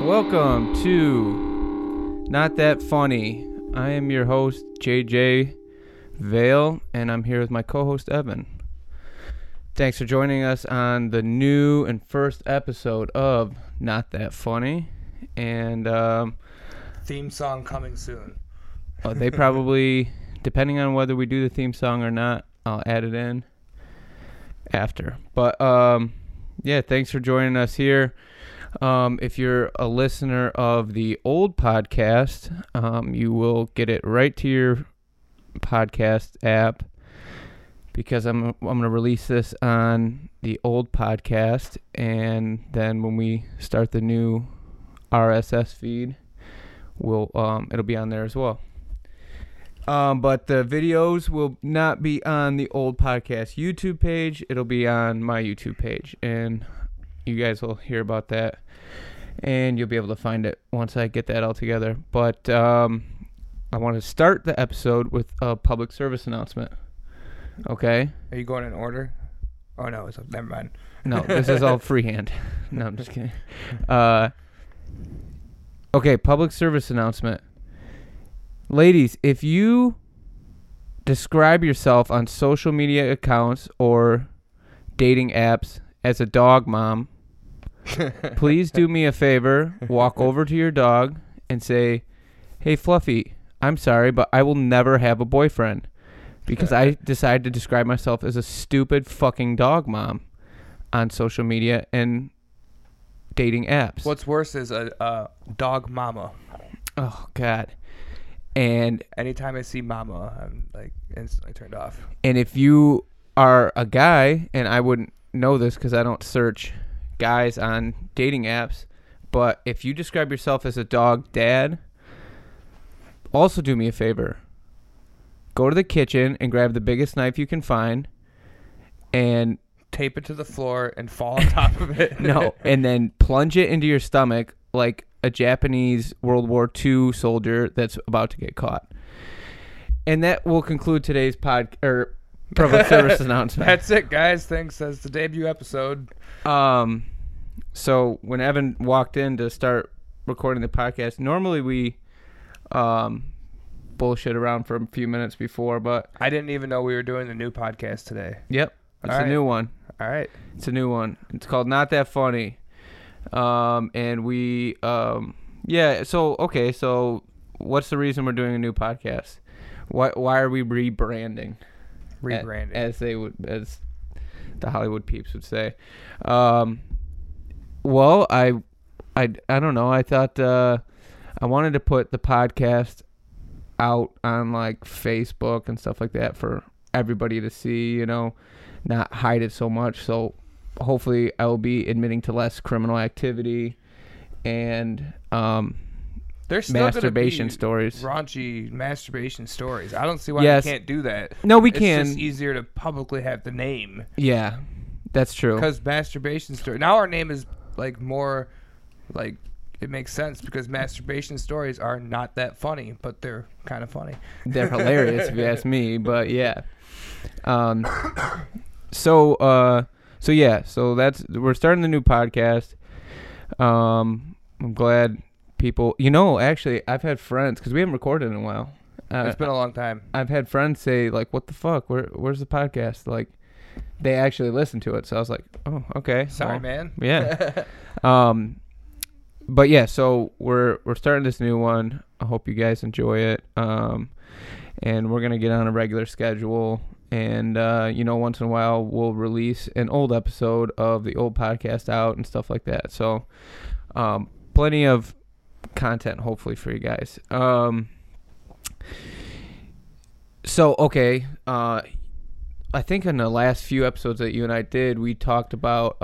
Welcome to Not That Funny. I am your host, JJ Vale, and I'm here with my co-host, Evan. Thanks for joining us on the new and first episode of Not That Funny. And theme song coming soon. They probably, depending on whether we do the theme song or not, I'll add it in after. But yeah, thanks for joining us here. If you're a listener of the old podcast, you will get it right to your podcast app because I'm going to release this on the old podcast, and then when we start the new RSS feed, it'll be on there as well. But the videos will not be on the old podcast YouTube page. It'll be on my YouTube page, and you guys will hear about that, and you'll be able to find it once I get that all together. But I want to start the episode with a public service announcement. Okay? Are you going in order? Oh, no. Never mind. No, this is all freehand. No, I'm just kidding. Okay, public service announcement. Ladies, if you describe yourself on social media accounts or dating apps as a dog mom, please do me a favor, walk over to your dog and say, "Hey, Fluffy, I'm sorry, but I will never have a boyfriend because I decided to describe myself as a stupid fucking dog mom on social media and dating apps." What's worse is a dog mama. Oh, God. And anytime I see mama, I'm like instantly turned off. And if you are a guy, and I wouldn't know this because I don't search guys on dating apps, but if you describe yourself as a dog dad, also do me a favor. Go to the kitchen and grab the biggest knife you can find and tape it to the floor and fall on top of it. No, and then plunge it into your stomach like a Japanese World War II soldier that's about to get caught. And that will conclude today's public service announcement. That's it, guys. Thanks. That's the debut episode. So when Evan walked in to start recording the podcast, normally we bullshit around for a few minutes before, but I didn't even know we were doing the new podcast today. Yep. It's a new one. All right. It's a new one. It's called Not That Funny. And we, so what's the reason we're doing a new podcast? Why are we rebranding? Rebranding. As the Hollywood peeps would say. Well, I don't know. I thought, I wanted to put the podcast out on like Facebook and stuff like that for everybody to see, not hide it so much. So hopefully I will be admitting to less criminal activity and there's still masturbation stories. Raunchy masturbation stories. I don't see why we can't do that. No, we can. It's just easier to publicly have the name. Yeah, that's true. Because masturbation story. Now our name is like more like it makes sense because masturbation stories are not that funny, but they're kind of funny. They're hilarious if you ask me, but yeah. So we're starting the new podcast. I'm glad people, actually I've had friends, because we haven't recorded in a while. It's been a long time. I've had friends say like, "What the fuck? Where's the podcast?" Like, they actually listen to it. So I was like, "Oh, okay. Sorry, man." Yeah. But yeah, so we're starting this new one. I hope you guys enjoy it. And we're gonna get on a regular schedule. And, once in a while we'll release an old episode of the old podcast out and stuff like that. So, plenty of content, hopefully, for you guys. I think in the last few episodes that you and I did, we talked about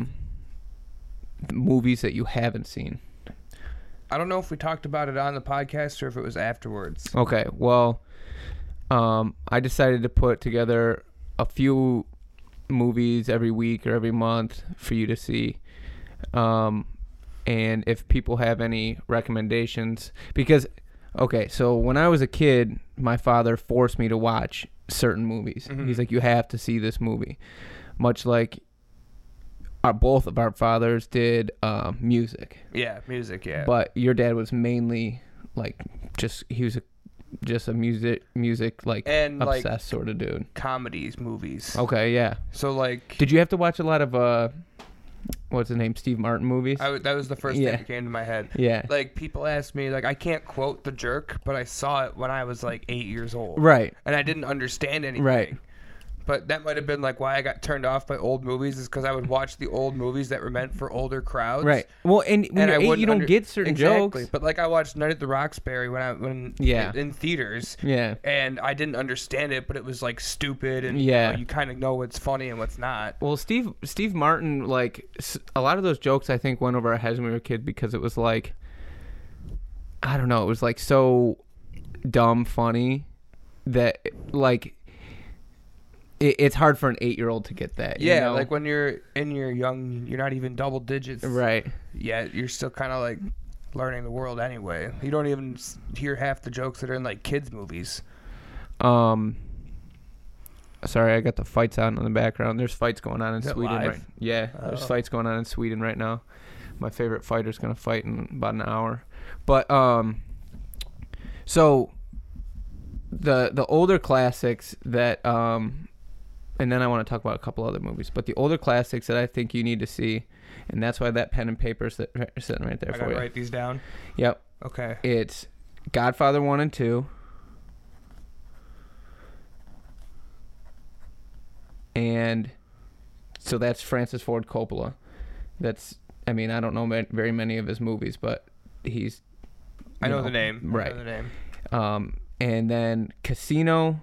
movies that you haven't seen. I don't know if we talked about it on the podcast or if it was afterwards. Okay, well, I decided to put together a few movies every week or every month for you to see. And if people have any recommendations, because, okay, so when I was a kid, my father forced me to watch certain movies. Mm-hmm. He's like, you have to see this movie. Much like both of our fathers did music. Yeah, music. Yeah. But your dad was mainly like he was just a music like and obsessed like sort of dude. comedies, movies. Okay, yeah. So like, Did you have to watch a lot of what's his name, Steve Martin movies? that was the first thing that came to my head. Yeah. Like, people ask me, like, I can't quote The Jerk, but I saw it when I was like 8 years old. Right. And I didn't understand anything. Right. But that might have been like why I got turned off by old movies, is because I would watch the old movies that were meant for older crowds. Right. Well, and when you're 8, you don't get certain exactly. jokes. But like, I watched Night at the Roxbury when in theaters. Yeah. And I didn't understand it, but it was like stupid, and you kind of know what's funny and what's not. Well, Steve Martin, like a lot of those jokes, I think went over our heads when we were a kid because it was like, I don't know, it was like so dumb funny that like. It's hard for an 8-year-old to get that. Yeah, you know? like when you're young, you're not even double digits. Right. Yeah, you're still kind of like learning the world anyway. You don't even hear half the jokes that are in like kids' movies. Sorry, I got the fights on in the background. There's fights going on in Sweden. Live? Right? Yeah, there's fights going on in Sweden right now. My favorite fighter's going to fight in about an hour. But, so the older classics that, and then I want to talk about a couple other movies, but the older classics that I think you need to see, and that's why that pen and paper is sitting right there I for gotta you. write these down. Yep. Okay. It's Godfather 1 and 2. And so that's Francis Ford Coppola. I don't know very many of his movies, but he's... I know the name. Right. I know the name. And then Casino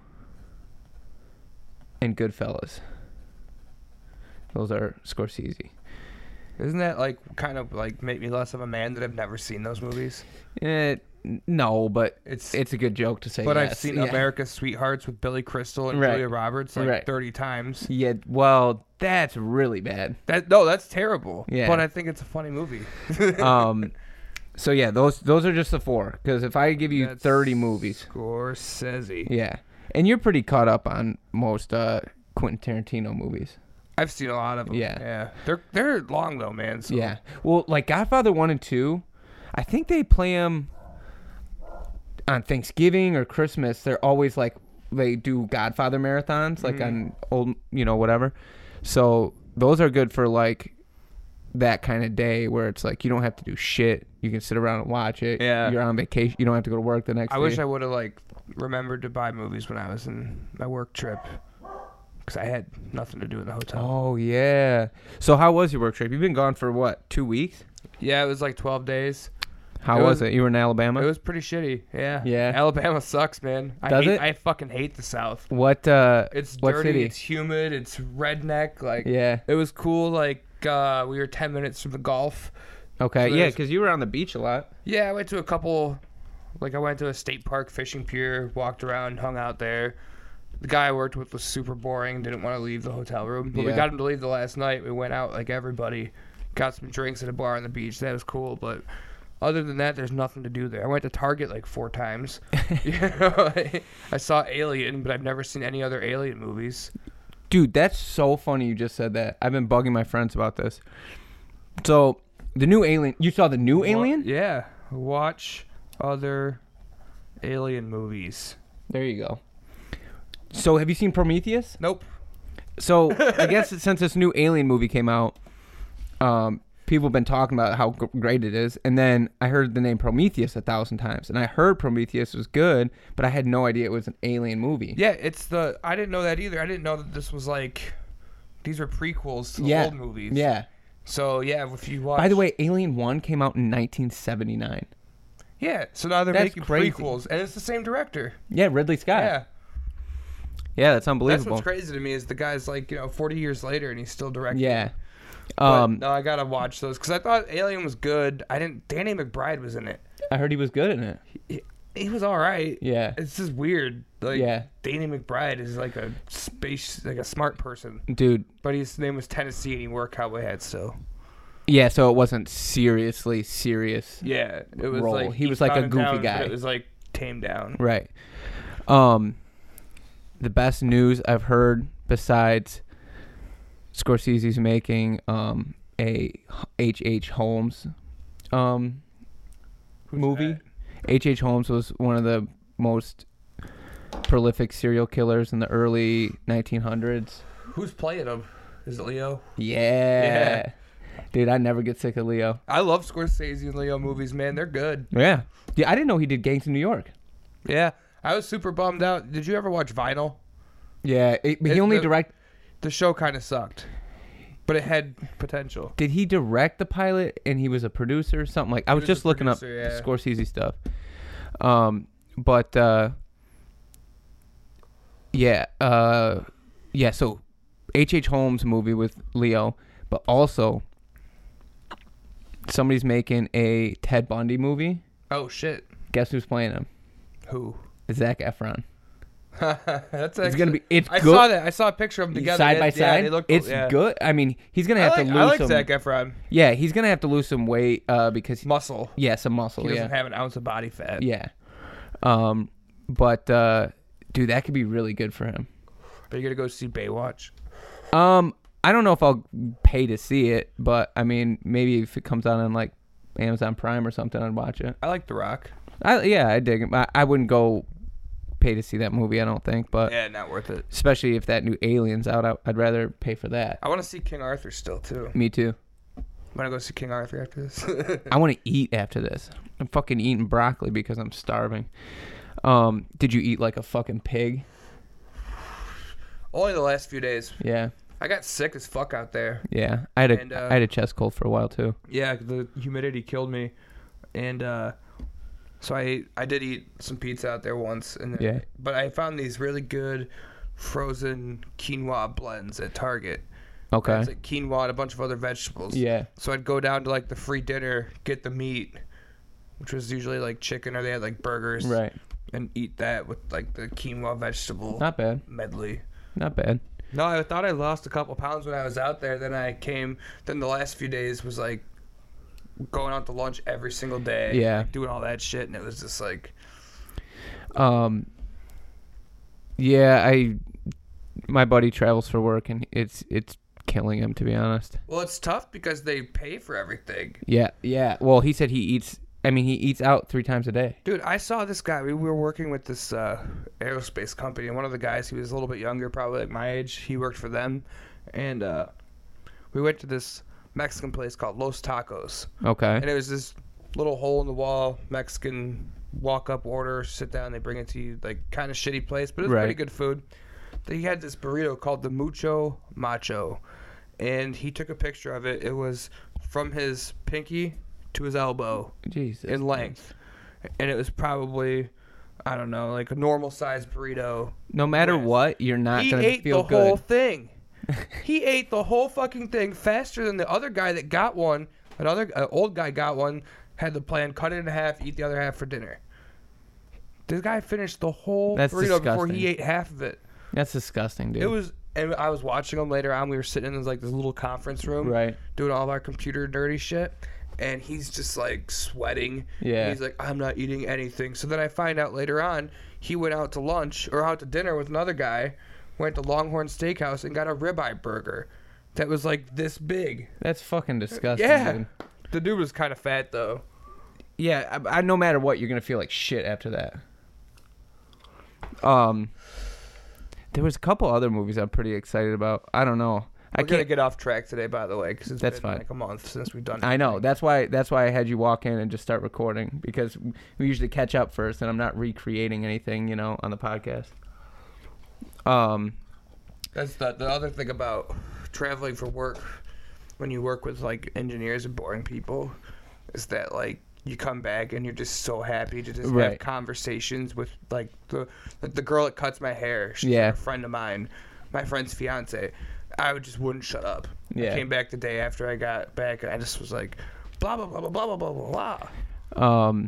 and Goodfellas. Those are Scorsese. Isn't that like kind of like make me less of a man that I've never seen those movies? No, but it's a good joke to say. But yes. I've seen America's Sweethearts with Billy Crystal and Julia Roberts like 30 times. Yeah, well, that's really bad. That's terrible. Yeah. But I think it's a funny movie. So yeah, those are just the 4. Because if I give you 30 movies, Scorsese. Yeah. And you're pretty caught up on most Quentin Tarantino movies. I've seen a lot of them. Yeah. They're long though, man. So. Yeah. Well, like Godfather 1 and 2, I think they play them on Thanksgiving or Christmas. They're always like they do Godfather marathons, like on old, whatever. So those are good for like that kind of day where it's like you don't have to do shit. You can sit around and watch it. Yeah. You're on vacation. You don't have to go to work the next day. I wish I would have like remembered to buy movies when I was in my work trip, because I had nothing to do in the hotel. Oh yeah. So how was your work trip? You've been gone for what, 2 weeks? Yeah, it was like 12 days. How was it? You were in Alabama? It was pretty shitty. Yeah. Yeah. Alabama sucks, man. I fucking hate the South. What? It's what dirty. city? It's humid. It's redneck. Like. Yeah. It was cool. Like we were 10 minutes from the Gulf. Okay. So yeah, because you were on the beach a lot. Yeah, I went to a couple. Like I went to a state park fishing pier, walked around, hung out there. The guy I worked with was super boring, didn't want to leave the hotel room. But we got him to leave the last night. We went out like everybody, got some drinks at a bar on the beach. That was cool, but other than that, there's nothing to do there. I went to Target like 4 times. I saw Alien, but I've never seen any other Alien movies. Dude, that's so funny you just said that. I've been bugging my friends about this. So, the new Alien, you saw the new Alien? Yeah. Watch other Alien movies. There you go. So, have you seen Prometheus? Nope. So, I guess since this new Alien movie came out, people have been talking about how great it is. And then I heard the name Prometheus 1,000 times. And I heard Prometheus was good, but I had no idea it was an Alien movie. Yeah, I didn't know that either. I didn't know that this was like, these are prequels to the old movies. Yeah. So, yeah, if you watch... By the way, Alien 1 came out in 1979. Yeah, so now they're making prequels. And it's the same director. Yeah, Ridley Scott. Yeah. Yeah, that's unbelievable. That's what's crazy to me is the guy's like, 40 years later and he's still directing. Yeah. No, I gotta watch those because I thought Alien was good. Danny McBride was in it. I heard he was good in it. He was all right. Yeah. It's just weird. Like, yeah. Danny McBride is like a smart person. Dude. But his name was Tennessee and he wore a cowboy hat still. Yeah, so it wasn't seriously serious. Yeah, it was role. like he was like a goofy down, guy. But it was like tamed down. Right. The best news I've heard besides Scorsese's making a H.H. Holmes movie. that? H.H. Holmes was one of the most prolific serial killers in the early 1900s. Who's playing him? Is it Leo? Yeah. Dude, I never get sick of Leo. I love Scorsese and Leo movies, man. They're good. Yeah. I didn't know he did Gangs in New York. Yeah. I was super bummed out. Did you ever watch Vinyl? Yeah. He only direct. The show kind of sucked, but it had potential. Did he direct the pilot and he was a producer or something? Like I was just looking up Scorsese stuff. So H.H. Holmes movie with Leo, but also somebody's making a Ted Bundy movie. Oh shit! Guess who's playing him? Who? Zac Efron. That's It's gonna be. It's I good. saw that. I saw a picture of them together Side by side. They look, it's good. I mean, he's gonna have to lose I like some. Zac Efron. Yeah, he's gonna have to lose some weight because Muscle. Yeah, some muscle. He doesn't have an ounce of body fat. Yeah. But dude, that could be really good for him. Are you gonna go see Baywatch? I don't know if I'll pay to see it, but I mean, maybe if it comes out on like Amazon Prime or something, I'd watch it. I like The Rock. I dig it. I wouldn't go pay to see that movie, I don't think, but Yeah, not worth it. especially if that new Alien's out, I'd rather pay for that. I want to see King Arthur still too. Me too. I'm gonna go see King Arthur after this. I want to eat after this. I'm fucking eating broccoli because I'm starving. Did you eat like a fucking pig? Only the last few days. Yeah. I got sick as fuck out there. Yeah. I had a chest cold for a while too. Yeah, the humidity killed me, and so I did eat some pizza out there once, and then, Yeah. But I found these really good frozen quinoa blends at Target. Okay. It's like quinoa and a bunch of other vegetables. Yeah. So I'd go down to like the free dinner, get the meat, which was usually like chicken, or they had like burgers, Right. and eat that with like the quinoa vegetable Not bad. medley. Not bad. No, I thought I lost a couple pounds when I was out there. Then the last few days was like going out to lunch every single day. Yeah. Like, doing all that shit. And it was just like. Yeah, my buddy travels for work and it's killing him, to be honest. Well, it's tough because they pay for everything. Yeah. Well, he said he eats out 3 times a day. Dude, I saw this guy. We were working with this aerospace company, and one of the guys, he was a little bit younger, probably like my age. He worked for them, and we went to this Mexican place called Los Tacos. Okay. And it was this little hole in the wall Mexican walk-up order, sit down, they bring it to you, like kind of shitty place, but it was Right. pretty good food. He had this burrito called the Mucho Macho, and he took a picture of it. It was from his pinky to his elbow Jesus. in length, and it was probably, I don't know, like a normal sized burrito. No matter Yes. what, you're not He going to ate feel the good. whole thing. He ate the whole fucking thing faster than the other guy that got one. Another old guy got one, had the plan, cut it in half, eat the other half for dinner. This guy finished the whole That's burrito before disgusting. he ate half of it. That's disgusting, dude. It was, and I was watching him later on. We were sitting in this little conference room, Right. doing all of our computer dirty shit, and he's just like sweating. Yeah. He's like, I'm not eating anything. So then I find out later on, he went out to lunch or out to dinner with another guy, went to Longhorn Steakhouse and got a ribeye burger that was like this big. That's fucking disgusting, Yeah. dude. The dude was kind of fat though. Yeah, I no matter what, you're going to feel like shit after that. There was a couple other movies I'm pretty excited about. I don't know. We're gonna get off track today, by the way, because it's That's been fine. like a month since we've done it. I know. That's why I had you walk in and just start recording, because we usually catch up first, and I'm not recreating anything, on the podcast. That's the other thing about traveling for work, when you work with like engineers and boring people, is that like you come back and you're just so happy to just have Right. conversations with like the girl that cuts my hair. She's Yeah. a friend of mine, my friend's fiance. I just wouldn't shut up. Yeah. I came back the day after I got back, and I just was like, blah blah blah blah blah blah blah blah.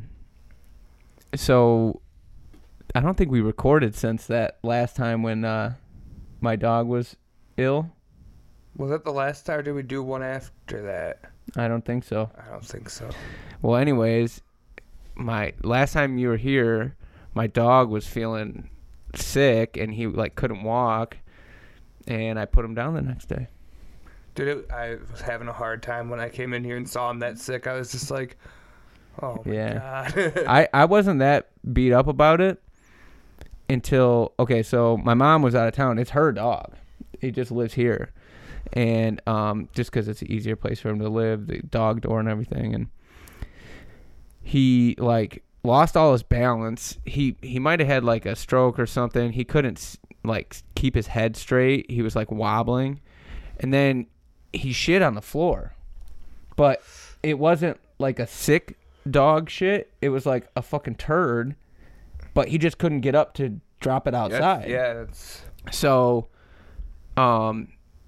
So I don't think we recorded since that last time when my dog was ill. Was that the last time, or did we do one after that? I don't think so. I don't think so. Well, anyways, my last time you were here, my dog was feeling sick and he like couldn't walk, and I put him down the next day. Dude, I was having a hard time when I came in here and saw him that sick. I was just like, oh my God. I wasn't that beat up about it until, okay, so my mom was out of town. It's her dog. He just lives here. And just because it's an easier place for him to live, the dog door and everything. And he, like, lost all his balance. He might have had, like, a stroke or something. He couldn't, like, keep his head straight. He was, like, wobbling. And then he shit on the floor. But it wasn't, like, a sick dog shit. It was, like, a fucking turd. But he just couldn't get up to drop it outside. That's... So, so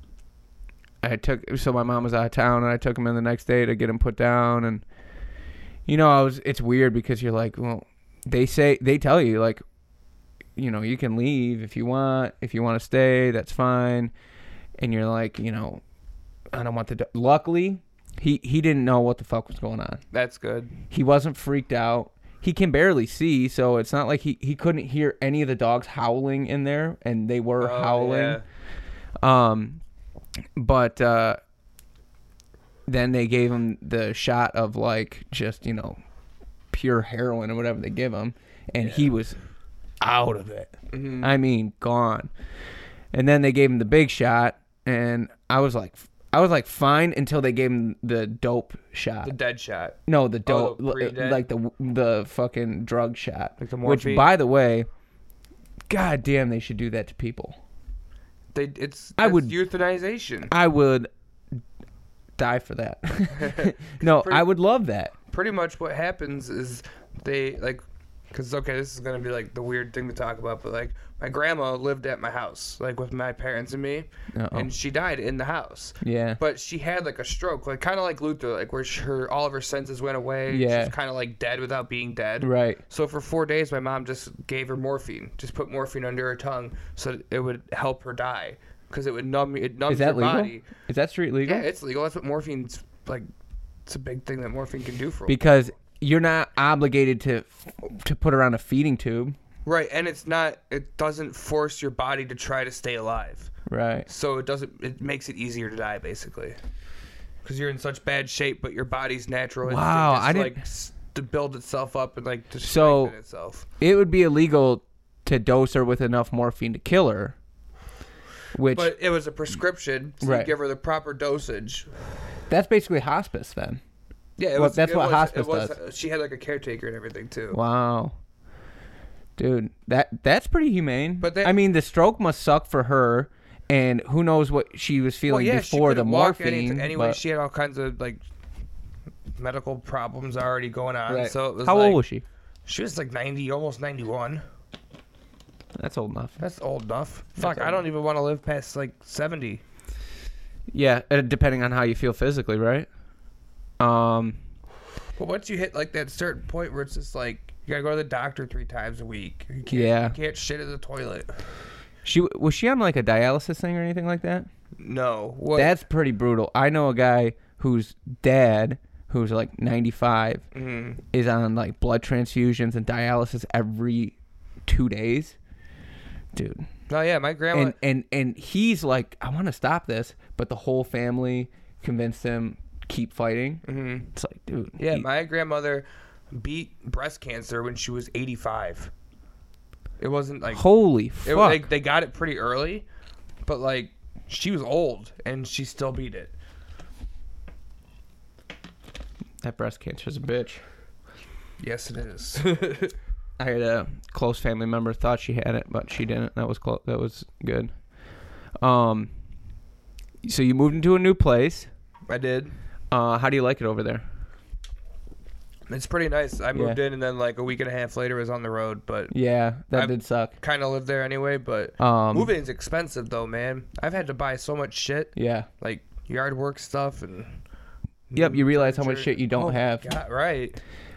my mom was out of town, and I took him in the next day to get him put down. And, you know, it's weird because you're like, well, they tell you, like, you know, you can leave if you want. If you want to stay, that's fine. And you're like, you know, I don't want the dog. Luckily, he didn't know what the fuck was going on. That's good. He wasn't freaked out. He can barely see, so it's not like he couldn't hear any of the dogs howling in there, and they were howling. Yeah. But then they gave him the shot of, like, just, you know, pure heroin or whatever they give him, and he was out of it. Mm-hmm. I mean, gone. And then they gave him the big shot, and I was like fine until they gave him the dope shot. The dead shot. No, the dope, like the fucking drug shot. Like the morphine. Which, by the way, god damn, they should do that to people. It's euthanization. I would die for that. No, I would love that. Pretty much what happens is they, like, because, okay, this is going to be, like, the weird thing to talk about, but, like, my grandma lived at my house, like, with my parents and me, and she died in the house. Yeah. But she had, like, a stroke, like, kind of like Luther, like, where all of her senses went away. Yeah. She was kind of, like, dead without being dead. Right. So for 4 days, my mom just gave her morphine, just put morphine under her tongue so it would help her die, because it would numbs your body. Is that street legal? Yeah, it's legal. That's what morphine's, like, it's a big thing that morphine can do for because you're not obligated to put her on a feeding tube. Right, and it doesn't force your body to try to stay alive. Right. So it makes it easier to die, basically. Because you're in such bad shape, but your body's natural to build itself up and, like, to strengthen itself. It would be illegal to dose her with enough morphine to kill her. But it was a prescription, so you give her the proper dosage. That's basically hospice then. Yeah, that's what hospice does. She had, like, a caretaker and everything too. Wow, dude, that's pretty humane. But I mean, the stroke must suck for her, and who knows what she was feeling before the morphine. Anyway, she had all kinds of, like, medical problems already going on. Right. So it was how old was she? She was like 90, almost 91. That's old enough. That's old enough. Fuck, I don't even want to live past, like, 70. Yeah, depending on how you feel physically, right? But once you hit, like, that certain point where it's just like you gotta go to the doctor 3 times a week. You can't shit in the toilet. Was she on, like, a dialysis thing or anything like that? No. What? That's pretty brutal. I know a guy whose dad, who's like 95, is on, like, blood transfusions and dialysis every 2 days. Dude. Oh yeah, my grandma. And he's like, I want to stop this, but the whole family convinced him keep fighting. Mm-hmm. It's like, dude. Yeah, my grandmother beat breast cancer when she was 85. It wasn't like holy fuck. They got it pretty early, but, like, she was old and she still beat it. That breast cancer's a bitch. Yes, it is. I had a close family member thought she had it, but she didn't. That was That was good. So you moved into a new place. I did. How do you like it over there? It's pretty nice. I moved in, and then, like, a week and a half later, was on the road. But yeah, that did suck. Kind of lived there anyway, but moving is expensive, though, man. I've had to buy so much shit. Yeah, like yard work stuff and. Yep, you realize how much shit you don't have. God, right.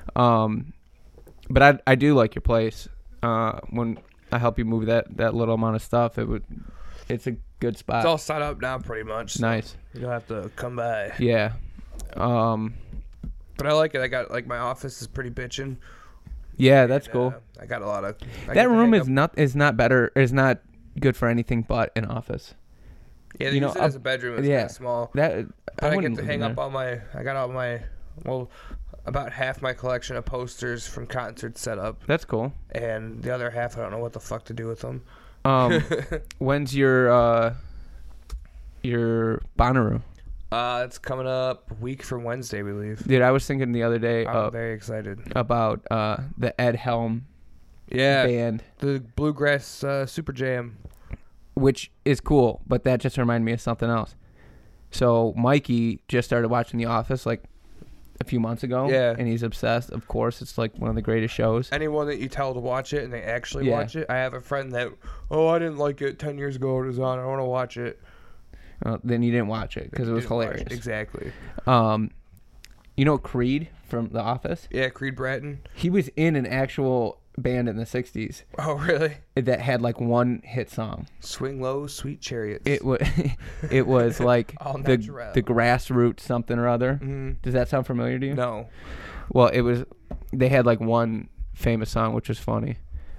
But I do like your place. When I help you move that little amount of stuff, it's a good spot. It's all set up now, pretty much. So nice. You don't have to come by. Yeah. But I like it. I got, like, my office is pretty bitchin'. Yeah, that's cool. I got a lot of. That room is not good for anything but an office. Yeah, they you use know, it as a bedroom. It's yeah. kind of small. That But I get wouldn't to live hang in up there. all my. I got all my. Well, about half my collection of posters from concerts set up, That's cool. and the other half I don't know what the fuck to do with them. When's your Bonnaroo? It's coming up a week from Wednesday, we leave. Dude, I was thinking the other day I'm very excited. about the Ed Helm Yeah, band, the Bluegrass Super Jam. which is cool, but that just reminded me of something else. So Mikey just started watching The Office like a few months ago. Yeah. And he's obsessed. Of course, it's like one of the greatest shows. Anyone that you tell to watch it and they actually Yeah. watch it. I have a friend that, I didn't like it 10 years ago. It was on. I don't want to watch it. Then you didn't watch it because it was Didn't watch it. hilarious. Exactly. You know Creed from The Office? Yeah, Creed Bratton. He was in an actual band in the 60s Oh, really? that had like one hit song. Swing Low, Sweet Chariots. It was it was like All the natural. grassroots something or other. Mhm. Does that sound familiar to you? No. Well, it was. They had like one famous song, which was funny.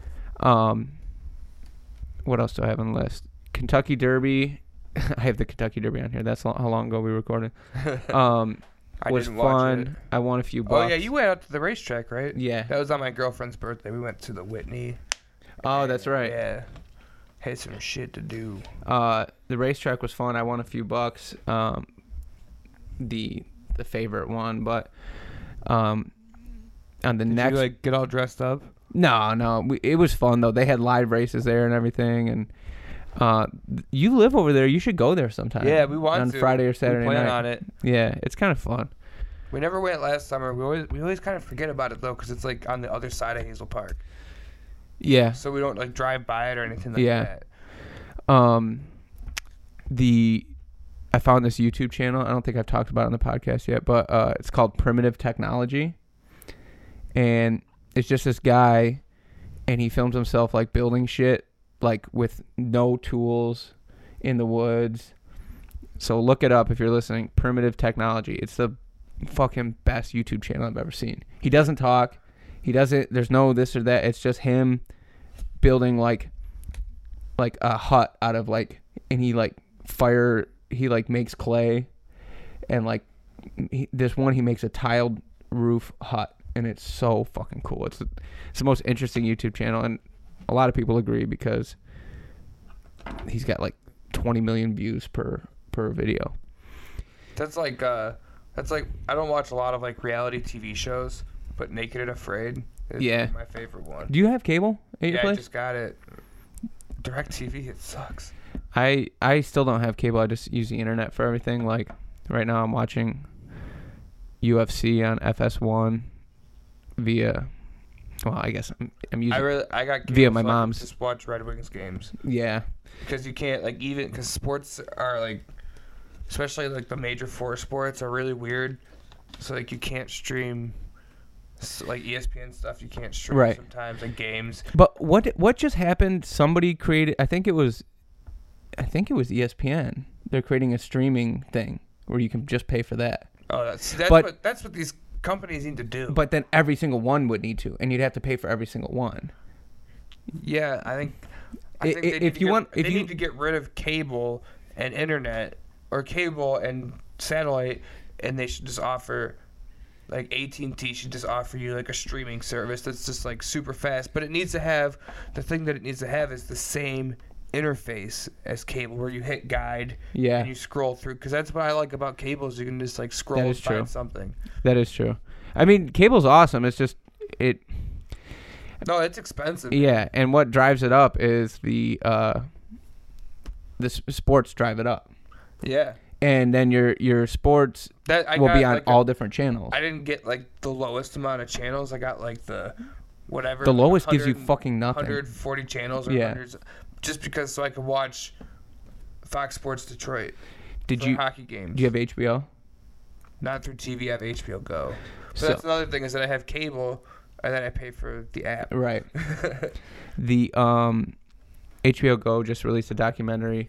What else do I have on the list? Kentucky Derby. I have the Kentucky Derby on here. That's how long ago we recorded. I Was didn't watch fun. it. I won a few bucks. Oh, yeah, you went out to the racetrack, right? Yeah. That was on my girlfriend's birthday. We went to the Whitney. Oh, that's right. Yeah. Had some shit to do. The racetrack was fun. I won a few bucks. The favorite one, but on the Did next. you, get all dressed up? No. It was fun though. They had live races there and everything, and you live over there. You should go there sometime. Yeah, we want on to. Friday or Saturday we plan night. on it. Yeah, it's kind of fun. We never went last summer. We always kind of forget about it though, because it's like on the other side of Hazel Park. Yeah. So we don't drive by it or anything like Yeah. that. I found this YouTube channel. I don't think I've talked about it on the podcast yet, but it's called Primitive Technology, and it's just this guy, and he films himself like building shit like with no tools in the woods. So look it up if you're listening. Primitive Technology. It's the fucking best YouTube channel I've ever seen. He doesn't talk. There's no this or that. It's just him building like a hut out of and he makes clay, and this one he makes a tiled roof hut, and it's so fucking cool. It's the most interesting YouTube channel, and a lot of people agree because he's got 20 million views per video. That's like I don't watch a lot of reality TV shows, but Naked and Afraid is my favorite one. Do you have cable at your Yeah, place? I just got it. DirecTV, it sucks. I still don't have cable. I just use the internet for everything. Like right now I'm watching UFC on FS1 via, well, I guess I'm using I got cable via my so I can mom's. just watch Red Wings games. Yeah. Because you can't because sports are especially the major four sports are really weird. So you can't stream ESPN stuff. You can't stream Right. sometimes games. But what just happened? Somebody created. I think it was ESPN. They're creating a streaming thing where you can just pay for that. Oh, that's what these companies need to do. But then every single one would need to, and you'd have to pay for every single one. Yeah, I think If they need to get rid of cable and internet, or cable and satellite, and they should just offer. AT&T should just offer you a streaming service that's just super fast, but it needs to have the thing that it needs to have is the same interface as cable, where you hit guide and you scroll through, because that's what I like about cable is you can just scroll and find something. That is true. I mean, cable's awesome. It's just No, it's expensive. Yeah, and what drives it up is the sports drive it up. Yeah. And then your sports will be on all different channels. I didn't get the lowest amount of channels. I got the whatever. The lowest gives you fucking nothing. 140 channels or hundreds, just because so I could watch Fox Sports Detroit. Hockey games? Do you have HBO? Not through TV. I have HBO Go. So that's another thing is that I have cable, and then I pay for the app. Right. The HBO Go just released a documentary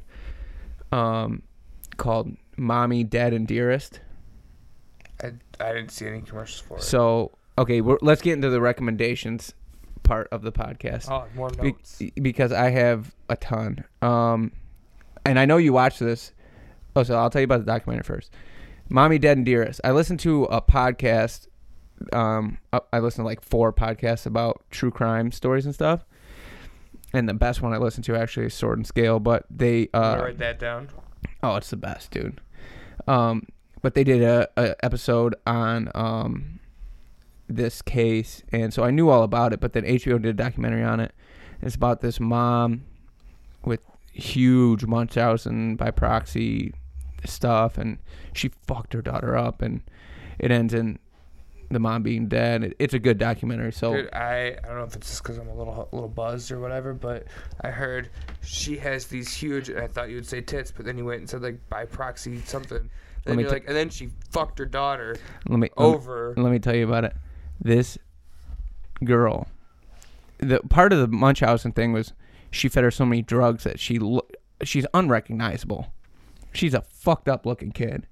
called Mommy, Dad, and Dearest. I didn't see any commercials for it. So, okay, let's get into the recommendations part of the podcast. Oh, more notes. Because I have a ton. And I know you watch this, Oh, so I'll tell you about the documentary first. Mommy, Dead, and Dearest. I listened to a podcast. I listened to like 4 podcasts about true crime stories and stuff. And the best one I listened to actually is Sword and Scale. But they write that down. Oh, it's the best, dude. But they did a episode on this case, and so I knew all about it. But then HBO did a documentary on it. It's about this mom with huge Munchausen by proxy stuff, and she fucked her daughter up, and it ends in the mom being dead. It's a good documentary. So dude, I don't know if it's just because I'm a little buzzed or whatever, but I heard she has these huge, and I thought you would say tits, but then you went and said like by proxy something. Then you're like, and then she fucked her daughter over. Let me tell you about it. This girl, the part of the Munchausen thing was she fed her so many drugs that she's unrecognizable. She's a fucked up looking kid.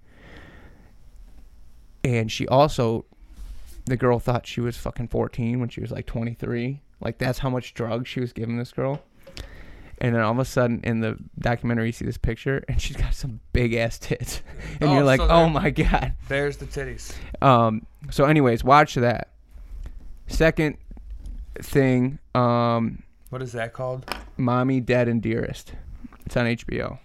And she also, the girl thought she was fucking 14 when she was like 23. Like, that's how much drugs she was giving this girl. And then all of a sudden in the documentary you see this picture and she's got some big ass tits. And you're like, oh my God. There's the titties. So anyways, watch that. Second thing, what is that called? Mommy, Dead, and Dearest. It's on HBO.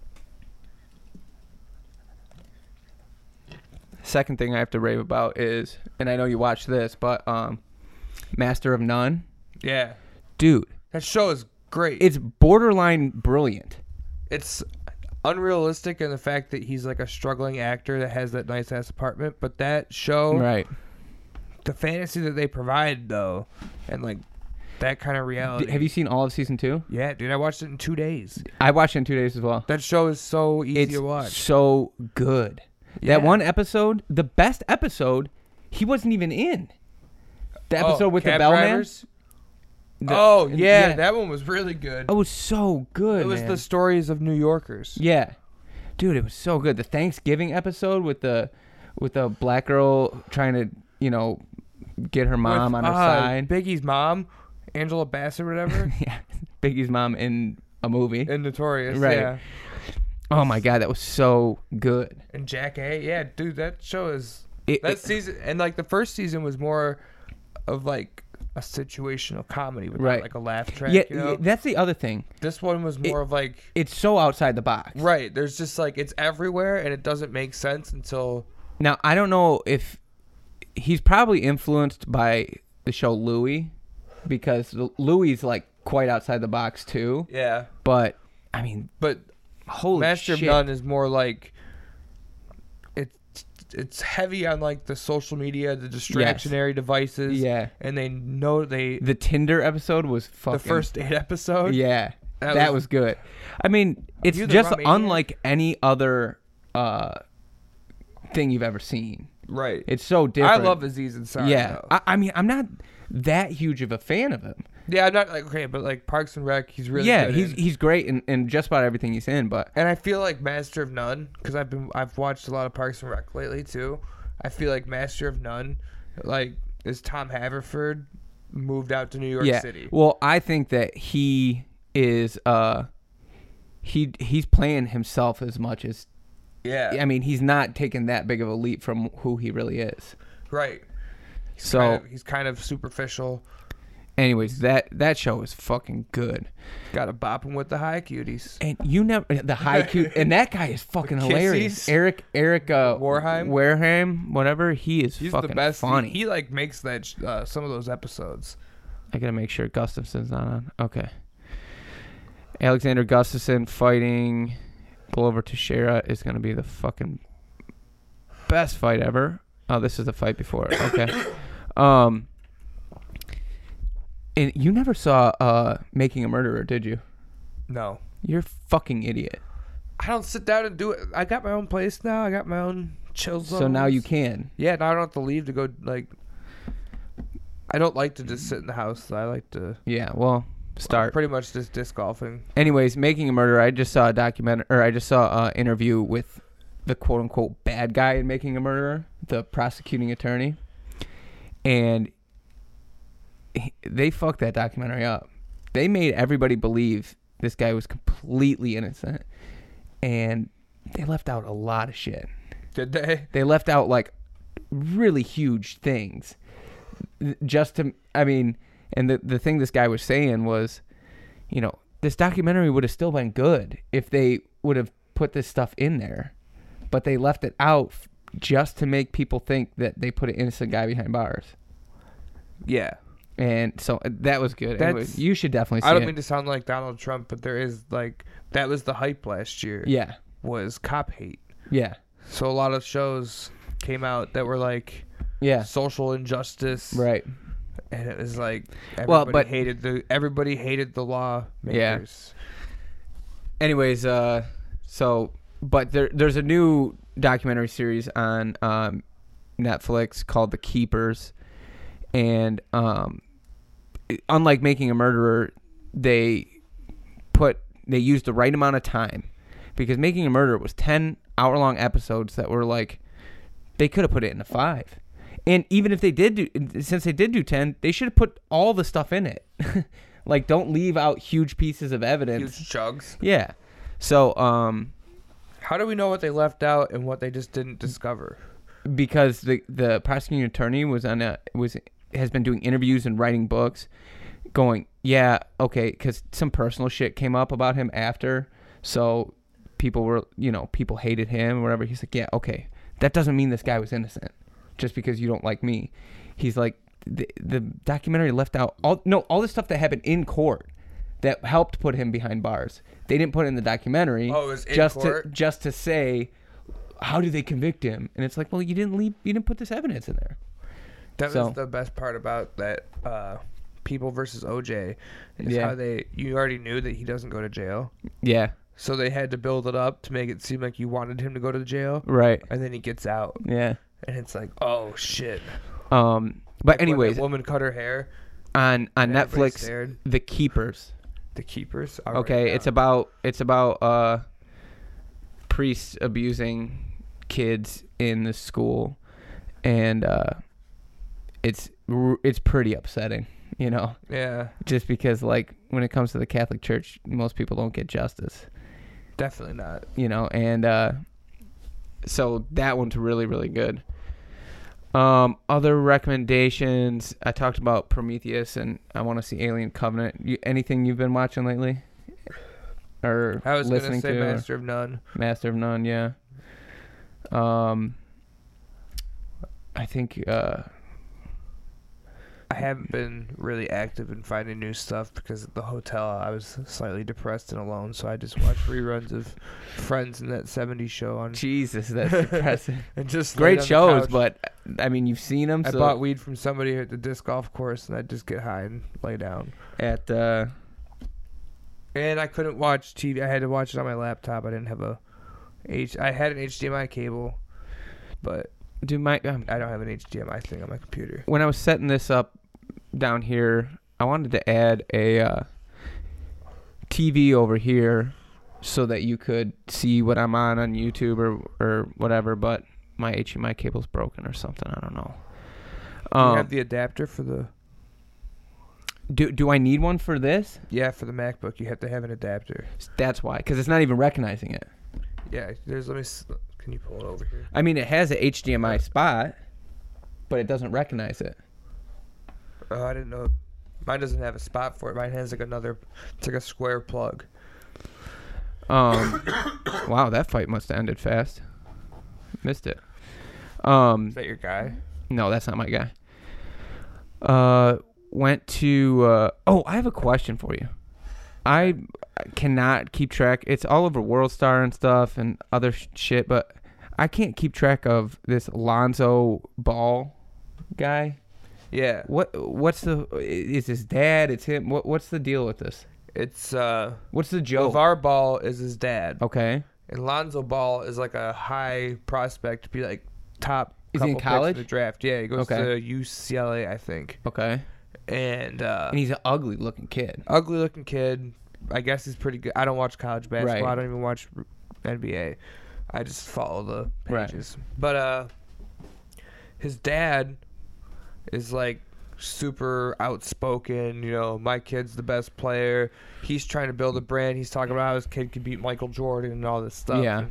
Second thing I have to rave about is, and I know you watched this, but Master of None. Yeah. Dude. That show is great. It's borderline brilliant. It's unrealistic in the fact that he's like a struggling actor that has that nice ass apartment, but that show, right? The fantasy that they provide, though, and like that kind of reality. Have you seen all of season 2? Yeah, dude, I watched it in 2 days. I watched it in 2 days as well. That show is so easy to watch. So good. Yeah. That one episode, the best episode, he wasn't even in. The episode with the bellman. Yeah, that one was really good. It was so good. It was the stories of New Yorkers. Yeah, dude, it was so good. The Thanksgiving episode with the black girl trying to, get her mom on her side. Biggie's mom, Angela Bassett, or whatever. Yeah, Biggie's mom in a movie. In Notorious, right? Yeah. Oh my God, that was so good. And Jack A, yeah, dude, that show is season, and like the first season was more of like a situational comedy with like a laugh track. Yeah, that's the other thing. This one was more of like, it's so outside the box. Right. There's just like, it's everywhere and it doesn't make sense until. Now, I don't know if he's probably influenced by the show Louie, because Louie's like quite outside the box too. Yeah. But I mean, holy Master shit. of None is more like, it's heavy on like the social media, the distractionary devices. Yeah. And the Tinder episode was fucking. The first 8 episodes. Yeah. That was good. I mean, it's just unlike any other thing you've ever seen. Right. It's so different. I love Aziz Ansari. Yeah. I mean, I'm not that huge of a fan of him. Yeah, I'm not like, okay, but like Parks and Rec, he's really good. Yeah, he's great in just about everything he's in. But and I feel like Master of None, because I've watched a lot of Parks and Rec lately too. I feel like Master of None, like, is Tom Haverford moved out to New York City. Well, I think that he is he's playing himself as much as. Yeah. I mean, he's not taking that big of a leap from who he really is. Right. He's kind of superficial. Anyways, that show is fucking good. Gotta bop him with the high cuties. And the high cute, and that guy is fucking hilarious. Eric Wareham, whatever. He's fucking the best. Funny. He like makes that some of those episodes. I gotta make sure Gustafson's not on. Okay. Alexander Gustafsson fighting Glover Teixeira is gonna be the fucking best fight ever. Oh, this is the fight before it. Okay. And you never saw Making a Murderer, did you? No. You're a fucking idiot. I don't sit down and do it. I got my own place now. I got my own chill zone. So now you can. Yeah, now I don't have to leave to go, like... I don't like to just sit in the house. I like to... Yeah, well, start. I'm pretty much just disc golfing. Anyways, Making a Murderer, I just saw an interview with the quote-unquote bad guy in Making a Murderer, the prosecuting attorney. And... they fucked that documentary up. They made everybody believe this guy was completely innocent, and they left out a lot of shit. Did they? They left out like really huge things. Just to, I mean, and the thing this guy was saying was, you know, this documentary would have still been good if they would have put this stuff in there, but they left it out just to make people think that they put an innocent guy behind bars. Yeah. And so that was good. Anyway, you should definitely see it. I don't mean to sound like Donald Trump, but there is like, that was the hype last year. Yeah. Was cop hate. Yeah. So a lot of shows came out that were like, yeah, social injustice. Right. And it was like, everybody hated the law makers. Yeah. Anyways, but there's a new documentary series on Netflix called The Keepers, and unlike Making a Murderer, they used the right amount of time, because Making a Murderer was 10 hour-long episodes that were like, they could have put it into 5. And even if they did since they did do 10, they should have put all the stuff in it. Like, don't leave out huge pieces of evidence. Huge chugs. Yeah. So, how do we know what they left out and what they just didn't discover? Because the prosecuting attorney has been doing interviews and writing books, going, yeah, okay, because some personal shit came up about him after, so people hated him or whatever. He's like, yeah, okay, that doesn't mean this guy was innocent just because you don't like me. He's like, the documentary left out all the stuff that happened in court that helped put him behind bars. They didn't put it in the documentary. Oh, it was in court? Just to say, how did they convict him? And it's like, well, you didn't put this evidence in there. That was the best part about that People versus OJ is how you already knew that he doesn't go to jail. Yeah. So they had to build it up to make it seem like you wanted him to go to jail. Right. And then he gets out. Yeah. And it's like, oh shit. But like anyways, when that woman cut her hair on Netflix, The Keepers. The Keepers. Okay, it's about priests abusing kids in the school, and it's pretty upsetting, you know. Yeah. Just because, like, when it comes to the Catholic Church, most people don't get justice. Definitely not. You know, and so that one's really, really good. Other recommendations, I talked about Prometheus, and I want to see Alien Covenant. Anything you've been watching lately? Or I was listening gonna say to? Master of None. Master of None, yeah. I think I haven't been really active in finding new stuff because at the hotel I was slightly depressed and alone, so I just watched reruns of Friends and that 70s show on. Jesus, that's depressing. And just great shows, but I mean, you've seen them. I bought weed from somebody at the disc golf course, and I'd just get high and lay down. And I couldn't watch TV. I had to watch it on my laptop. I didn't have I had an HDMI cable, but I don't have an HDMI thing on my computer. When I was setting this up down here, I wanted to add a TV over here so that you could see what I'm on YouTube or whatever, but my HDMI cable's broken or something. I don't know. Do you have the adapter for the... Do I need one for this? Yeah, for the MacBook, you have to have an adapter. That's why, because it's not even recognizing it. Yeah, can you pull it over here? I mean, it has an HDMI spot, but it doesn't recognize it. Oh, I didn't know. Mine doesn't have a spot for it. Mine has it's like a square plug. Wow, that fight must have ended fast. Missed it. Is that your guy? No, that's not my guy. Went to... I have a question for you. I cannot keep track. It's all over WorldStar and stuff and other shit, but I can't keep track of this Lonzo Ball guy. Yeah. What's is his dad? It's him. What's the deal with this? It's what's the joke? LeVar Ball is his dad. Okay. And Lonzo Ball is like a high prospect to be like top. Is he in college? The draft. Yeah, he goes to UCLA, I think. Okay. And he's an ugly looking kid. Ugly looking kid. I guess he's pretty good. I don't watch college basketball. Right. I don't even watch NBA. I just follow the pages. Right. But his dad is like super outspoken. You know, my kid's the best player. He's trying to build a brand. He's talking about how his kid could beat Michael Jordan and all this stuff. Yeah.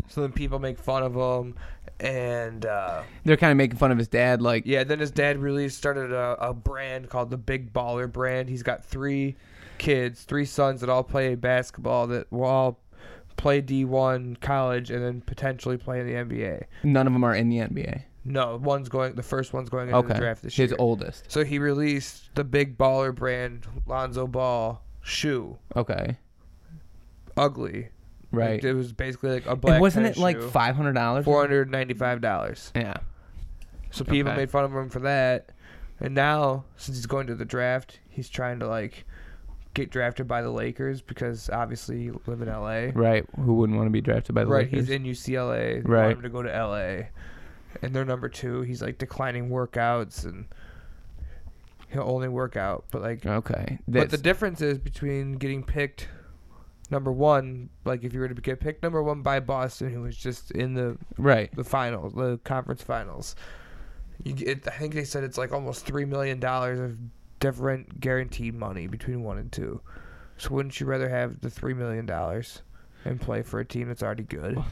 So then people make fun of him, and They're kind of making fun of his dad, like, yeah. Then his dad started a brand called the Big Baller brand. He's got 3 kids, 3 sons that all play basketball, that will all play D1 college, and then potentially play in the NBA. none of them are in the NBA. No, the first one's going into the draft this year. His oldest. So he released the Big Baller brand Lonzo Ball shoe. Okay. Ugly. Right. Like, it was basically like a black And wasn't tennis it like shoe. $500? $495. Yeah. So people Okay. made fun of him for that. And now, since he's going to the draft, he's trying to like get drafted by the Lakers because obviously you live in LA. Right. Who wouldn't want to be drafted by the Right, Lakers? he's in UCLA. They Right. want him to go to LA. And they're number 2. He's like declining workouts and he'll only work out. But like Okay. But the difference is between getting picked number 1, like if you were to get picked number 1 by Boston, who was just in the finals, the conference finals, I think they said it's like almost $3 million of different guaranteed money between 1 and 2. So wouldn't you rather have the $3 million and play for a team that's already good?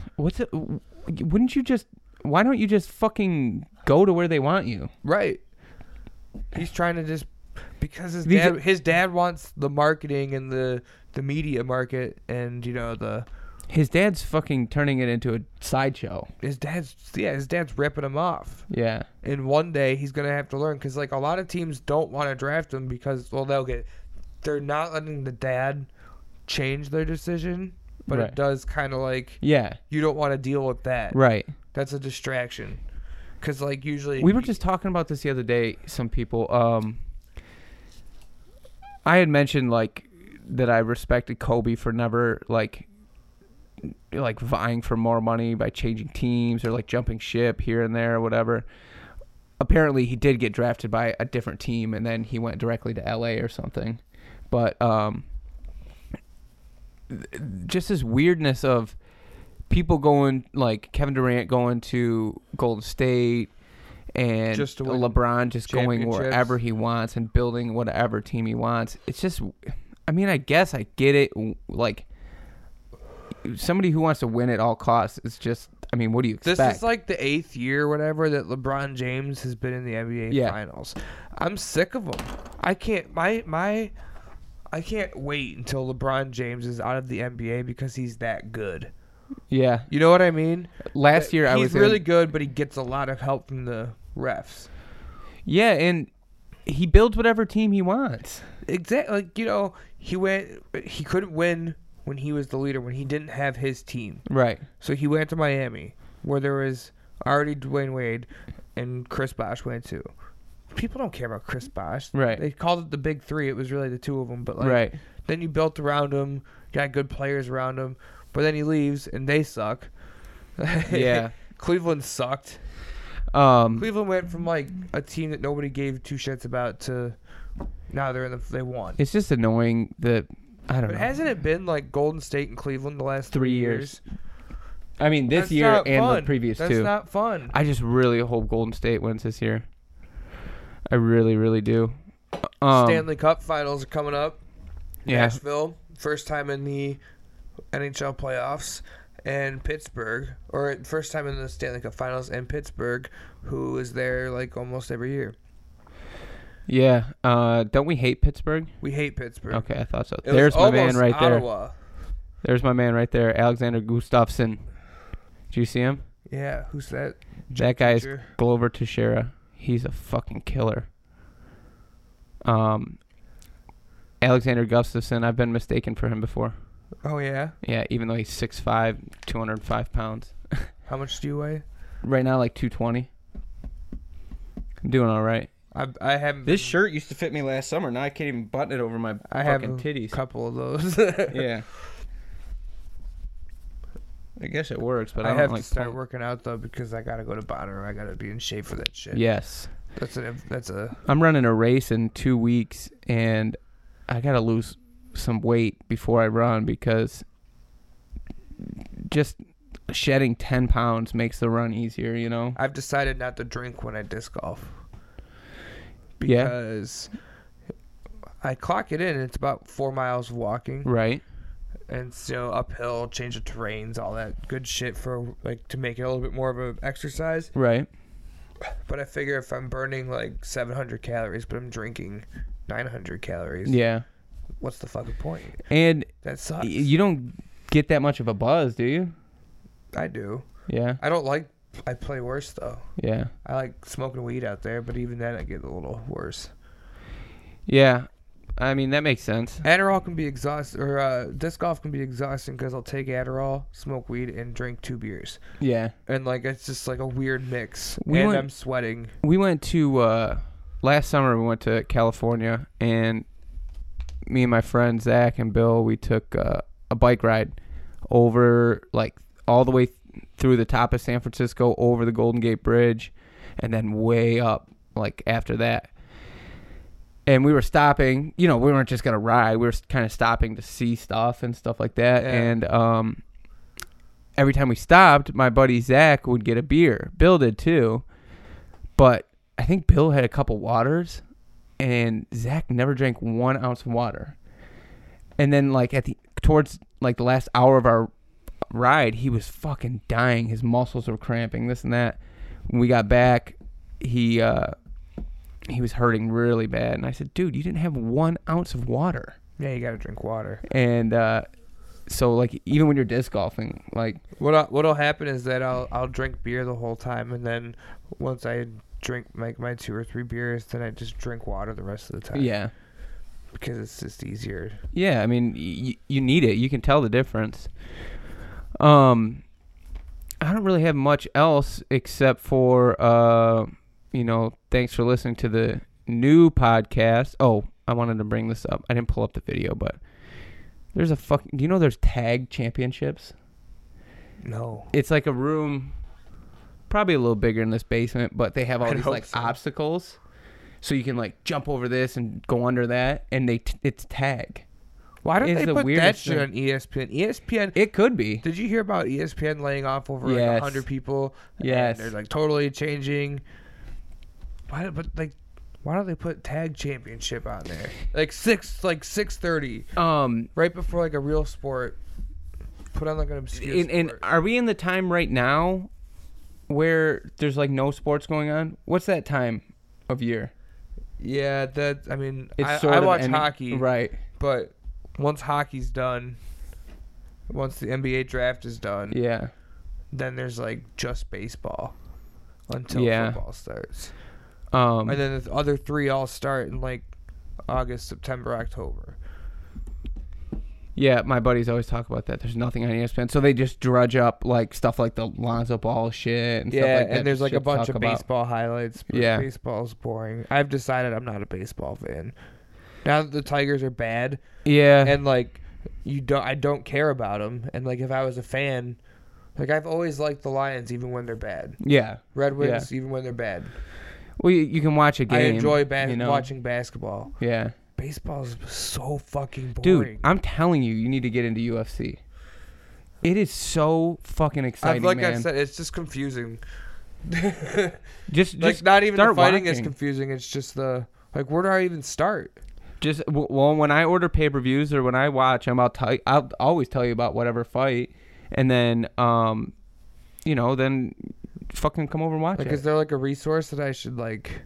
Why don't you just fucking go to where they want you? Right. He's trying to just because his dad wants the marketing and the media market, and his dad's fucking turning it into a sideshow. his dad's ripping him off. Yeah. And one day he's gonna have to learn, because like a lot of teams don't want to draft him because they're not letting the dad change their decision, but Right. it does kind of like Yeah. you don't want to deal with that. Right. That's a distraction. Because like usually We were just talking about this the other day. Some people, I had mentioned like that I respected Kobe for never like vying for more money by changing teams or like jumping ship here and there or whatever. Apparently he did get drafted by a different team and then he went directly to LA or something. But just this weirdness of people going, like Kevin Durant going to Golden State and Just to win LeBron just going championships. wherever he wants and building whatever team he wants. It's just, I mean, I guess I get it. Like, somebody who wants to win at all costs is just, I mean, what do you expect? This is like the 8th year or whatever that LeBron James has been in the NBA Finals. I'm sick of him. I can't I can't wait until LeBron James is out of the NBA because he's that good. Yeah. You know what I mean? Last year I was he's really good, but he gets a lot of help from the refs. Yeah, and he builds whatever team he wants. Exactly. Like, he couldn't win when he was the leader, when he didn't have his team. Right. So he went to Miami, where there was already Dwayne Wade and Chris Bosh went to. People don't care about Chris Bosh. Right. They called it the Big Three. It was really the 2 of them. But Right. then you built around him, got good players around him. But then he leaves, and they suck. Yeah. Cleveland sucked. Um, Cleveland went from like a team that nobody gave 2 shits about to now they won. it's just annoying that, I don't But know. hasn't it been like Golden State and Cleveland the last 3 years? I mean, this That's year not and the fun. previous That's 2. not fun. I just really hope Golden State wins this year. I really, really do. Stanley Cup finals are coming up. Yeah. Nashville, first time in the NHL playoffs, and Pittsburgh, or first time in the Stanley Cup finals, and Pittsburgh, who is there like almost every year. Yeah. Don't we hate Pittsburgh? We hate Pittsburgh. Okay, I thought so. It There's was my man almost right there. Ottawa. There's my man right there, Alexander Gustafsson. Did you see him? Yeah, who's that? That guy is Teacher? Glover Teixeira. He's a fucking killer. Alexander Gustafsson, I've been mistaken for him before. Oh yeah. Yeah, even though he's 6'5", 205 pounds. How much do you weigh? Right now, like 220. I'm doing all right. I haven't. This shirt used to fit me last summer. Now I can't even button it over my I have fucking a titties. couple of those. Yeah. I guess it works, but I I don't have like to start pulling- working out though because I gotta go to Bonner. I gotta be in shape for that shit. Yes. That's a. I'm running a race in 2 weeks, and I got to lose some weight before I run because just shedding 10 pounds makes the run easier, you know? I've decided not to drink when I disc golf. Yeah. Because I clock it in, and it's about 4 miles of walking. Right. and it's, uphill, change of terrains, all that good shit for like to make it a little bit more of an exercise. Right. But I figure if I'm burning like 700 calories, but I'm drinking 900 calories, Yeah. what's the fucking point? And That sucks. you don't get that much of a buzz, do you? I do. Yeah. I play worse though. Yeah. I like smoking weed out there, but even then I get a little worse. Yeah. I mean, that makes sense. Adderall can be exhausting, or disc golf can be exhausting because I'll take Adderall, smoke weed, and drink 2 beers. Yeah. And like it's just like a weird mix. I'm sweating. We went to last summer. We went to California, and me and my friend Zach and Bill, we took a bike ride over like all the way through the top of San Francisco, over the Golden Gate Bridge, and then way up like after that. And we were stopping, we weren't just going to ride. We were kind of stopping to see stuff and stuff like that. Yeah. And every time we stopped, my buddy Zach would get a beer. Bill did too. But I think Bill had a couple waters, and Zach never drank 1 ounce of water. And then like towards like the last hour of our ride, he was fucking dying. His muscles were cramping, this and that. When we got back, he was hurting really bad, and I said, dude, you didn't have 1 ounce of water. Yeah, you gotta drink water. And so like even when you're disc golfing, like what'll happen is that I'll drink beer the whole time, and then once I drink like my 2 or 3 beers, then I just drink water the rest of the time. Yeah, because it's just easier. Yeah, I mean you need it. You can tell the difference. I don't really have much else except for thanks for listening to the new podcast. Oh, I wanted to bring this up. I didn't pull up the video, but there's do you know there's tag championships? No. It's like a room probably a little bigger in this basement, but they have all these like obstacles. So you can like jump over this and go under that, and it's tag. Why don't they put that shit on ESPN? ESPN. It could be. Did you hear about ESPN laying off over like 100 people? Yes. And they're like totally changing. Why don't they put tag championship on there? Like 6:30. Right before like a real sport. Put on like an obscure sport. And are we in the time right now where there's like no sports going on? What's that time of year? Yeah, It's I watch hockey. Right. But once hockey's done, once the NBA draft is done, yeah, then there's like just baseball until football starts. And then the other 3 all start in like August, September, October. Yeah, my buddies always talk about that. There's nothing on ESPN, so they just drudge up like stuff like the Lonzo Ball shit and stuff like that. And there's like a bunch of baseball highlights. But yeah, baseball's boring. I've decided I'm not a baseball fan. Now that the Tigers are bad, and like I don't care about them. And like if I was a fan, like I've always liked the Lions even when they're bad. Yeah, Red Wings even when they're bad. Well, you can watch a game. I enjoy watching basketball. Yeah, baseball is so fucking boring. Dude, I'm telling you, you need to get into UFC. It is so fucking exciting, man. I said, it's just confusing. just like not even the fighting watching. is confusing. It's just where do I even start? When I order pay-per-views or when I watch them, I'll always tell you about whatever fight, and then then fucking come over and watch it. Is there like a resource that I should like?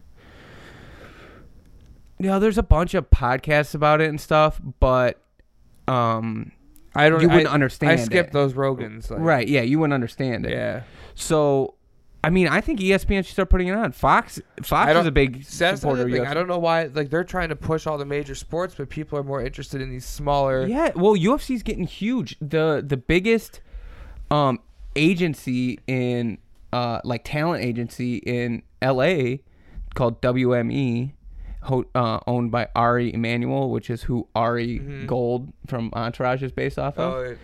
Yeah, there's a bunch of podcasts about it and stuff, but you wouldn't understand. I skipped those Rogans, right? Yeah, you wouldn't understand it. Yeah. So, I mean, I think ESPN should start putting it on. Fox is a big supporter of UFC. I don't know why. Like they're trying to push all the major sports, but people are more interested in these smaller. Yeah, well, UFC's getting huge. The biggest agency in talent agency in LA called WME, owned by Ari Emanuel, which is who Ari Gold from Entourage is based off of.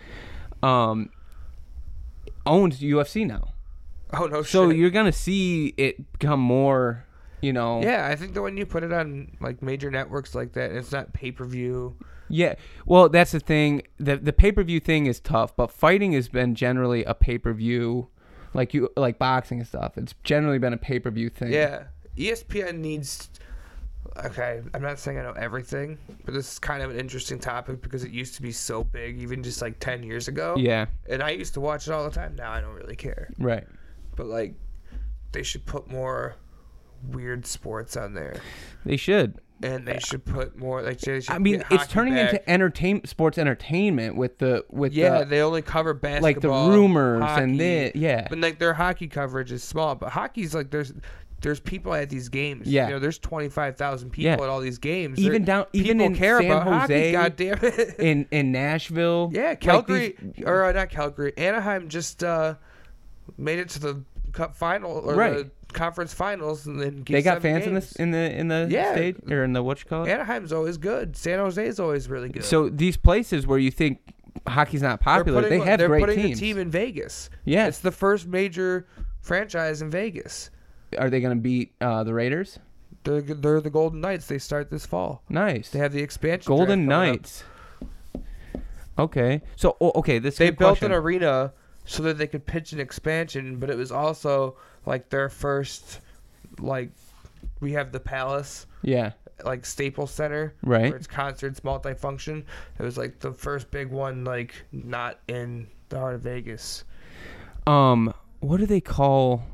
Owns UFC now. Oh no! So shit. you're gonna see it become more, Yeah, I think that when you put it on like major networks like that, it's not pay-per-view. Yeah, well, that's the thing. The pay-per-view thing is tough, but fighting has been generally a pay-per-view, like boxing and stuff. It's generally been a pay-per-view thing. Yeah, ESPN needs Okay, I'm not saying I know everything, but this is kind of an interesting topic because it used to be so big, even just like 10 years ago. Yeah. And I used to watch it all the time. Now I don't really care. Right. But like, they should put more weird sports on there. They should. And they should put more like. They should I mean, get it's hockey turning back. into sports entertainment with the They only cover basketball, like the rumors hockey, and But like their hockey coverage is small. But hockey's like there's people at these games. Yeah. You know, there's 25,000 people at all these games. Even people in care San about Jose, hockey. God damn it. in Nashville. Yeah, Calgary or not Calgary. Anaheim just made it to the cup final or the conference finals, and then they got fans in the stage or in the what you call it. Anaheim's always good. San Jose is always really good. So these places where you think hockey's not popular, they have they're great putting teams. the team in Vegas. Yeah, it's the first major franchise in Vegas. Are they going to beat the Raiders? They're the Golden Knights. They start this fall. Nice. They have the expansion. Golden Knights. Okay. So they built an arena so that they could pitch an expansion, but it was also like their first, like, we have the Palace. Yeah. Like Staples Center. Right. Where it's concerts, multifunction. It was like the first big one, like, not in the heart of Vegas. What do they call?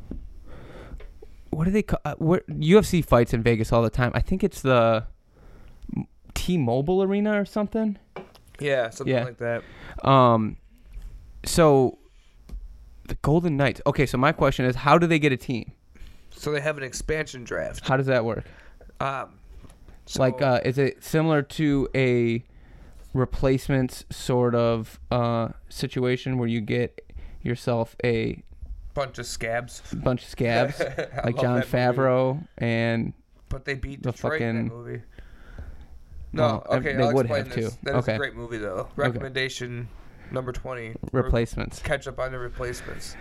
UFC fights in Vegas all the time? I think it's the T-Mobile Arena or something. Yeah, something like that. So the Golden Knights. Okay, so my question is, how do they get a team? So they have an expansion draft. How does that work? Is it similar to a replacements sort of situation where you get yourself a bunch of scabs, like John Favreau but they beat the Detroit in that movie. No, well, okay, they I'll would explain have this. too. That is a great movie though. Recommendation number 20. Replacements. Catch up on the replacements.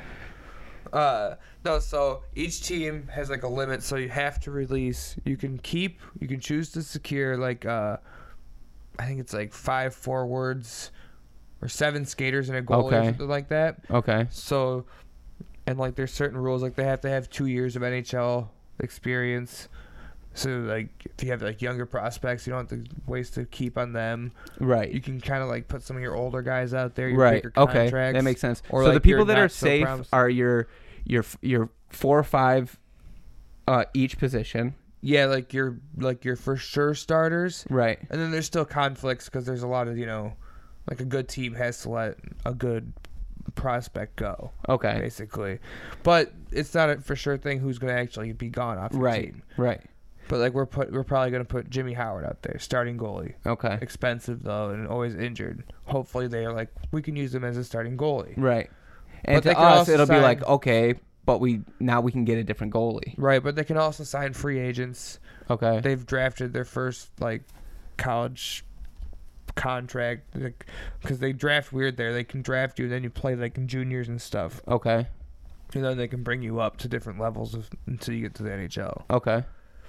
No, so each team has like a limit, so you have to release. You can choose to secure like I think it's like 5 forwards or 7 skaters and a goalie or something like that. Okay. So, and like there's certain rules, like they have to have 2 years of NHL experience. So like if you have like younger prospects, you don't have to waste to keep on them. Right. You can kind of like put some of your older guys out there. Right. Bigger Okay. contracts, That makes sense. Or so like the people that are safe are your 4 or 5 each position. Yeah, like your for sure starters. Right. And then there's still conflicts because there's a lot of, like a good team has to let a good prospect go. Okay. Basically. But it's not a for sure thing who's going to actually be gone off your team. Right. But like we're probably going to put Jimmy Howard out there, starting goalie. Okay. Expensive though and always injured. Hopefully they are like, we can use him as a starting goalie. Right. And But to us it'll be like, okay, but we can get a different goalie. Right, but they can also sign free agents. Okay. They've drafted their first like college contract because they draft weird there. They can draft you and then you play like in juniors and stuff. Okay. And then they can bring you up to different levels until you get to the NHL. Okay.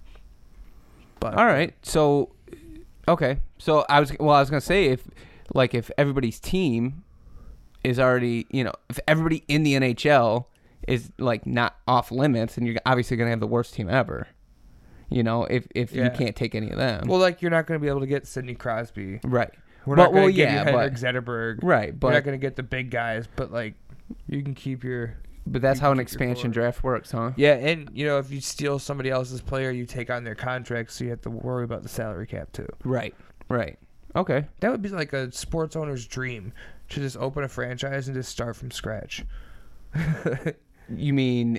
But all right. So okay. So I was going to say if everybody's team is already, if everybody in the NHL is like not off limits, and you're obviously going to have the worst team ever. If you can't take any of them. Well, like you're not going to be able to get Sidney Crosby. Right. We're not going to get Henrik Zetterberg. Right. But you're not going to get the big guys, but like you can keep your. But that's how an expansion draft works, huh? Yeah, and if you steal somebody else's player, you take on their contract, so you have to worry about the salary cap too. Right. Okay. That would be like a sports owner's dream, to just open a franchise and just start from scratch. You mean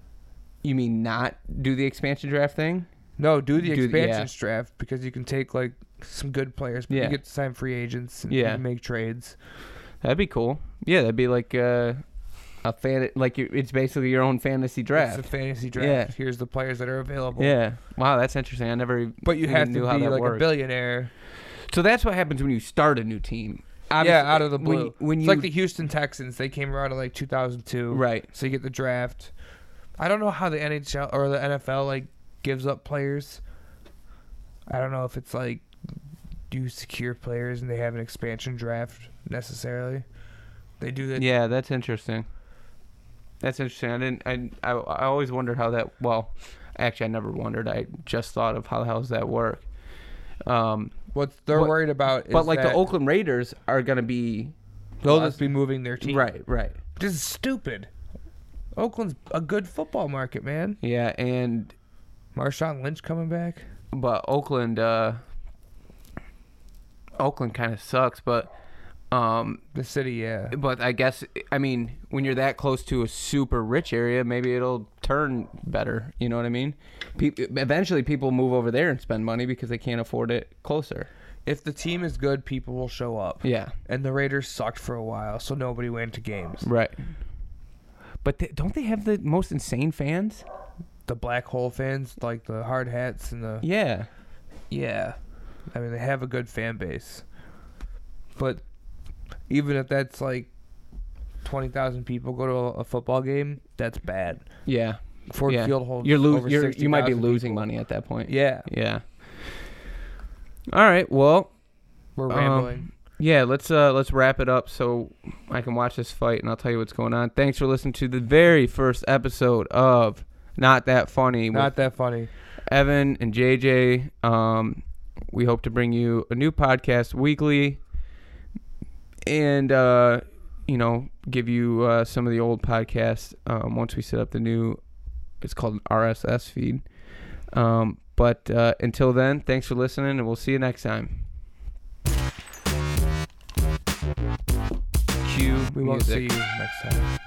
not do the expansion draft thing? No, do the expansion draft because you can take like some good players, but you get to sign free agents and you can make trades. That'd be cool. Yeah, that'd be like it's basically your own fantasy draft. It's a fantasy draft. Yeah. Here's the players that are available. Yeah. Wow, that's interesting. I never. But you have to be like a billionaire. So that's what happens when you start a new team. Obviously, out of the blue. When it's like the Houston Texans. They came around in like 2002. Right. So you get the draft. I don't know how the NHL or the NFL like gives up players. I don't know if it's like you secure players and they have an expansion draft necessarily. They do that. Yeah, that's interesting. I always wondered how that. Well, Actually, I never wondered. I just thought of how the hell does that work. What they're worried about is but like the Oakland Raiders are going to be... They'll just be moving their team. Right. Which is stupid. Oakland's a good football market, man. Yeah, and... Marshawn Lynch coming back. But Oakland kind of sucks, but... the city, yeah. But I guess, I mean, when you're that close to a super rich area, maybe it'll turn better. You know what I mean? Eventually, people move over there and spend money because they can't afford it closer. If the team is good, people will show up. Yeah. And the Raiders sucked for a while, so nobody went to games. Right. But don't they have the most insane fans? The black hole fans, like the hard hats and the... Yeah. Yeah. I mean, they have a good fan base. But... even if that's like 20,000 people go to a football game, that's bad. Yeah. Ford Field holds you might be losing people. money at that point. Yeah. Yeah. All right. Well, we're rambling. Yeah, let's wrap it up so I can watch this fight and I'll tell you what's going on. Thanks for listening to the very first episode of Not That Funny. Not That Funny. Evan and JJ. We hope to bring you a new podcast weekly. And, give you some of the old podcasts once we set up the new, it's called an RSS feed. But until then, thanks for listening, and we'll see you next time. Cue We won't music. see you next time.